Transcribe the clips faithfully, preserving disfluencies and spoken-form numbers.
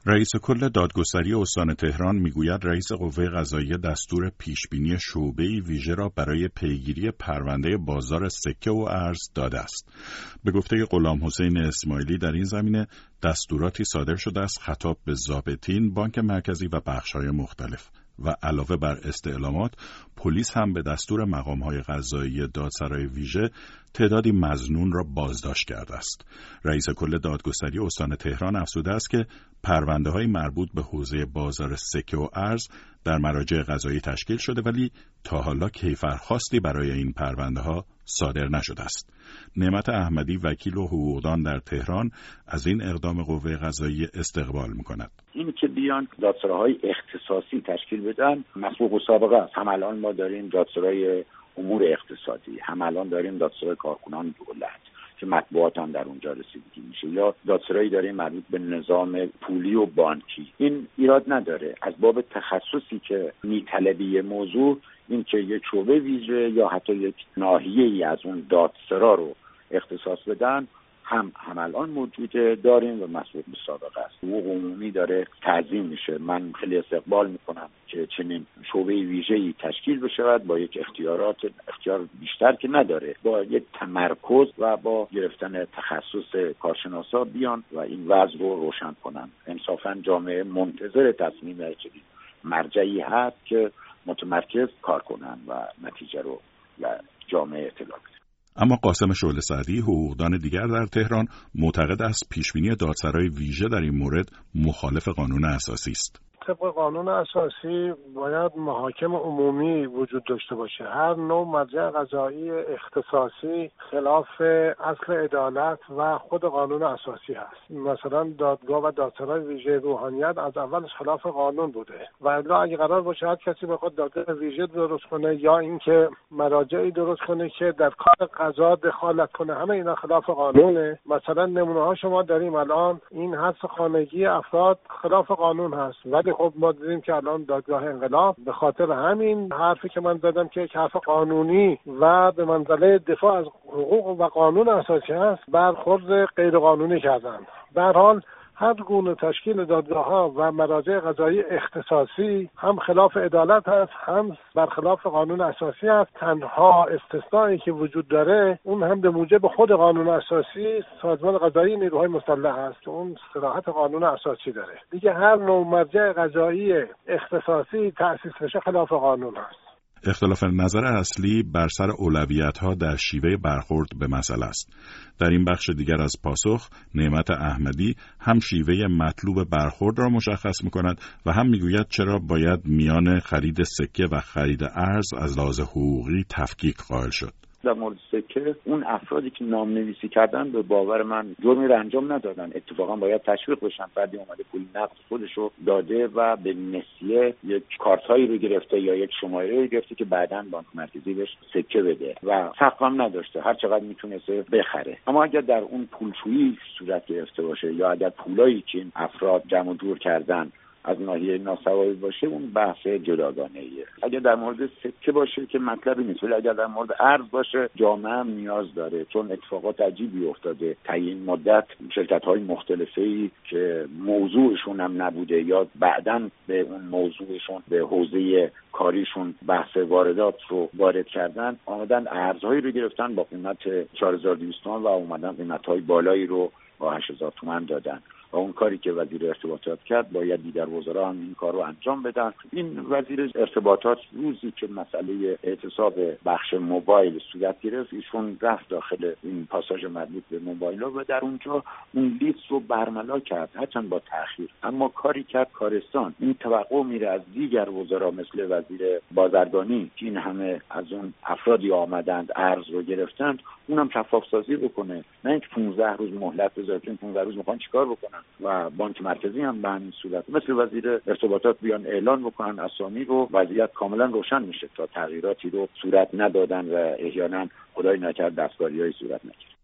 رئیس کل دادگستری استان تهران میگوید رئیس قوه قضاییه دستور پیشبینی شعبه‌ای ویژه را برای پیگیری پرونده بازار سکه و ارز داده است. به گفته غلام حسین اسماعیلی در این زمینه دستوراتی صادر شده است خطاب به ضابطین، بانک مرکزی و بخش‌های مختلف. و علاوه بر استعلامات، پلیس هم به دستور مقام‌های قضایی دادسرای ویژه تعدادی مظنون را بازداشت کرده است. رئیس کل دادگستری استان تهران افزوده است که پرونده‌های مربوط به حوزه بازار سکه و ارز در مراجع قضایی تشکیل شده، ولی تا حالا کیفرخواستی برای این پرونده‌ها صادر نشده است. نعمت احمدی، وکیل و حقوقدان در تهران، از این اقدام قوه قضاییه استقبال می‌کند. این که بیان دادسراهای اختصاصی تشکیل بدن مسبوق و سابقه است. هم الان ما داریم دادسرای امور اقتصادی، هم الان داریم دادسرای کارکنان دولت که مطبوعات هم در اونجا رسیدگی میشه، یا دادسرایی داریم مربوط به نظام پولی و بانکی. این ایراد نداره، از باب تخصصی که میطلبی موضوع، این که یک شعبه ویژه یا حتی یک ناحیه‌ای از اون دادسرا رو اختصاص بدن هم هم الان موجوده، داریم و مسئول به سابقه است. حقوق عمومی داره تعظیم میشه. من خیلی استقبال میکنم که چنین شعبه ویژه‌ای تشکیل بشه با یک اختیارات اختیار بیشتر که نداره، با یک تمرکز و با گرفتن تخصص کارشناسا بیان و این وضع رو روشن کنن. انصافا جامعه منتظر تصمیم چنین مرجعی هست که متمرکز کار کنن و نتیجه رو و جامعه اطلاع بدن. اما قاسم شعله سعدی، حقوقدان دیگر در تهران، معتقد است پیشبینی دادسرای ویژه در این مورد مخالف قانون اساسی است. طبق قانون اساسی باید محاکم عمومی وجود داشته باشه. هر نوع مرجع قضایی اختصاصی خلاف اصل عدالت و خود قانون اساسی هست. مثلا دادگاه و دادسرای ویژه روحانیت از اولش خلاف قانون بوده و الا اگه قرار باشه هر کسی بخواد دادگاه ویژه درست کنه یا اینکه مراجعی درست کنه که در کار قضا دخالت کنه، همه اینا خلاف قانونه. مثلا نمونه ها شما داریم الان این حبس خانگی افراد خلاف قانون هست، ولی خب ما دیدیم که الان دادگاه انقلاب به خاطر همین حرفی که من زدم که یک حرف قانونی و به منزله دفاع از حقوق و قانون اساسی هست، برخورد غیر قانونی کردن. به هر حال هر گونه تشکیل دادگاه‌ها و مراجع قضایی اختصاصی هم خلاف عدالت هست، هم برخلاف قانون اساسی است. تنها استثنایی که وجود داره اون هم به موجب خود قانون اساسی سازمان قضایی نیروهای مسلح است، اون صلاحیت قانون اساسی داره. دیگه هر نوع مرجع قضایی اختصاصی تأسیس بشه خلاف قانون است. اختلاف نظر اصلی بر سر اولویت‌ها در شیوه برخورد به مسئله است. در این بخش دیگر از پاسخ، نعمت احمدی هم شیوه مطلوب برخورد را مشخص می‌کند و هم می‌گوید چرا باید میان خرید سکه و خرید ارز از لحاظ حقوقی تفکیک قائل شد. در مورد سکه اون افرادی که نام نویسی کردن به باور من جرمی رو انجام ندادن، اتفاقا باید تشویق بشن. فردی اومده پول نقد خودشو داده و به نسیه یک کارتایی رو گرفته یا یک شماره رو گرفته که بعداً بانک مرکزی بهش سکه بده و سقف هم نداشته، هر چقدر میتونسته بخره. اما اگر در اون پولشویی صورت گرفته باشه یا اگر پولایی که این افراد جمع جور کردن از ناحیه ناسوابی باشه، اون بحث جداگانه ایه. اگر در مورد سکه باشه که مطلبی نیست، ولی اگر در مورد ارز باشه جامعه هم نیاز داره، چون اتفاقات عجیبی افتاده تعیین مدت. شرکت‌های مختلفی که موضوعشون هم نبوده یا بعداً به اون موضوعشون به حوزه کاریشون بحث واردات رو وارد کردن، آمدن ارزهایی رو گرفتن با قیمت چهار هزار و دویست تومان و اومدن قیمت‌های بالایی رو با هشت هزار تومان دادن. و اون کاری که وزیر ارتباطات کرد باید دیگر وزرا هم این کار رو انجام بدن. این وزیر ارتباطات روزی که مسئله اعتصاب بخش موبایل صورت گرفت، ایشون رفت داخل این پاساژ مربوط به موبایل‌ها و در اونجا اون لیست رو برملا کرد، هرچند با تأخیر، اما کاری کرد کارستان. این توقع میره از دیگر وزرا مثل وزیر بازرگانی که این همه از اون افرادی آمدند ارز رو گرفتند، اونم شفاف سازی بکنه، نه اینکه پانزده روز مهلت بذاره. این پانزده روز میخوان چیکار بکنن؟ و بانک مرکزی هم به همین صورت مثل وزیر ارتباطات بیان اعلان بکنن اسامی رو، وضعیت کاملا روشن میشه تا تغییراتی رو صورت ندادن و احیانا خدای نکرد دستکاری‌های صورت نگیره.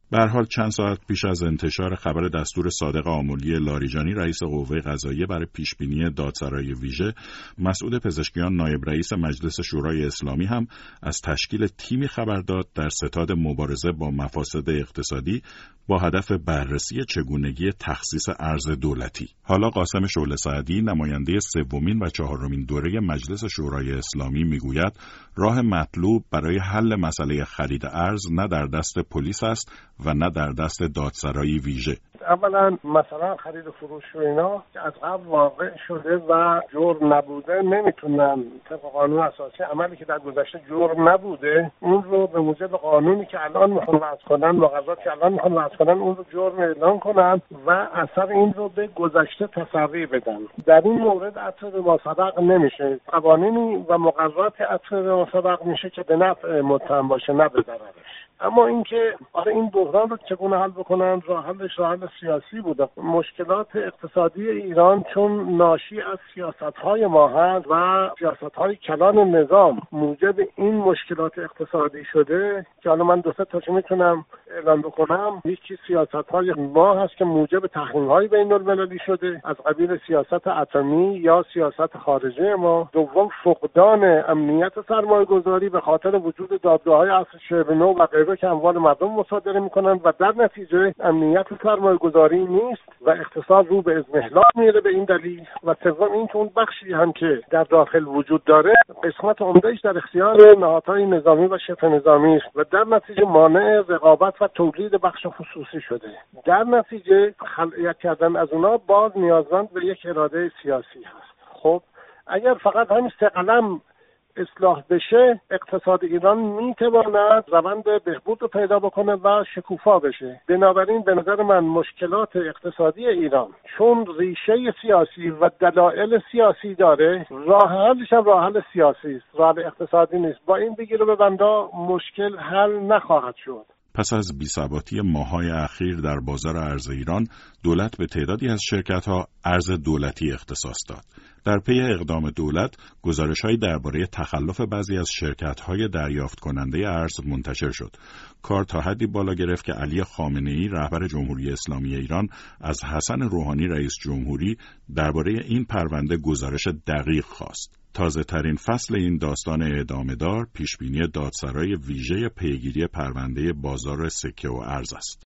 به هر حال چند ساعت پیش از انتشار خبر دستور صادق آملی لاریجانی رئیس قوه قضاییه برای پیشبینی دادسرای ویژه، مسعود پزشکیان نایب رئیس مجلس شورای اسلامی هم از تشکیل تیمی خبر داد در ستاد مبارزه با مفاسد اقتصادی با هدف بررسی چگونگی تخصیص ارز دولتی. حالا قاسم شعله سعدی نماینده سومین و چهارمین دوره مجلس شورای اسلامی میگوید راه مطلوب برای حل مسئله خرید ارز نه در دست پلیس است و نه در دست دادسرای ویژه. اولا مثلا خرید و فروش و اینا از قبل واقع شده و جرم نبوده، نمیتونن طبق قانون اساسی عملی که در گذشته جرم نبوده اون رو به موجب قانونی که الان میخوان وضع کنن، مقرراتی که الان میخوان وضع کنن اون رو جرم اعلام کنن و اثر این رو به گذشته تسری بدن. در این مورد عطف به ماسبق نمیشه، قوانینی و مقررات عطف به ماسبق میشه که به نفع متهم باشه نه به ضررش. اما اینکه آره این بحران رو چگونه حل بکنن، راه حلش راه حل سیاسی بوده. مشکلات اقتصادی ایران چون ناشی از سیاست‌های ما هست و سیاست‌های کلان نظام موجب این مشکلات اقتصادی شده که حالا من دو سه تاشو میتونم اعلام بکنم. یکی سیاست‌های ما هست که موجب تحریم‌های بین‌المللی شده از قبیل سیاست اتمی یا سیاست خارجه ما. دوم فقدان امنیت سرمایه‌گذاری به خاطر وجود دادگاه‌های اصل شرنو و غیره که اموال مردم مصادره میکنن و در نتیجه امنیت سرمایه گذاری نیست و اقتصاد رو به اضمحلال میره به این دلیل. و سوم این که اون بخشی هم که در داخل وجود داره قسمت عمدهش در اختیار نهادهای نظامی و شبه نظامی است و در نتیجه مانع رقابت و تولید بخش خصوصی شده. در نتیجه خلق کردن از اونا باز نیازمند به یک اراده سیاسی هست. خب اگر فقط همین سه قلم اصلاح بشه اقتصاد ایران میتواند روند بهبود رو پیدا بکنه و شکوفا بشه. بنابراین به نظر من مشکلات اقتصادی ایران چون ریشه سیاسی و دلایل سیاسی داره، راه حلش هم راه حل سیاسی است، راه حل اقتصادی نیست. با این بگیر و ببندا مشکل حل نخواهد شد. پس از بی‌ثباتی ماه‌های اخیر در بازار ارز ایران، دولت به تعدادی از شرکت‌ها ارز دولتی اختصاص داد. در پی اقدام دولت، گزارش‌هایی درباره تخلف بعضی از شرکت‌های دریافت کننده ارز منتشر شد. کار تا حدی بالا گرفت که علی خامنه‌ای رهبر جمهوری اسلامی ایران از حسن روحانی رئیس جمهوری درباره این پرونده گزارش دقیق خواست. تازه ترین فصل این داستان ادامه‌دار پیشبینی دادسرای ویژه پیگیری پرونده بازار سکه و ارز است.